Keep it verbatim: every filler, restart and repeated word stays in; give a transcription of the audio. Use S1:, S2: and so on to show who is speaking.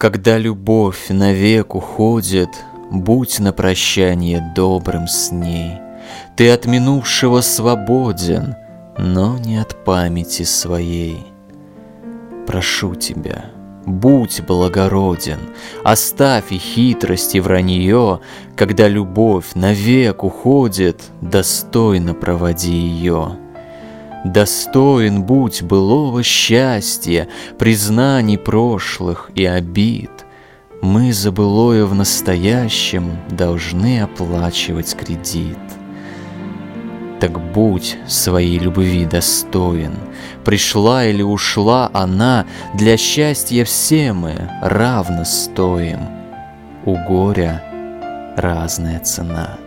S1: Когда любовь навек уходит, будь на прощанье добрым с ней. Ты от минувшего свободен, но не от памяти своей. Прошу тебя, будь благороден, оставь и хитрость, и вранье. Когда любовь навек уходит, достойно проводи ее. Достоин будь былого счастья, признаний прошлых и обид. Мы за былое в настоящем должны оплачивать кредит. Так будь своей любви достоин. Пришла или ушла она, для счастья все мы равно стоим. У горя разная цена.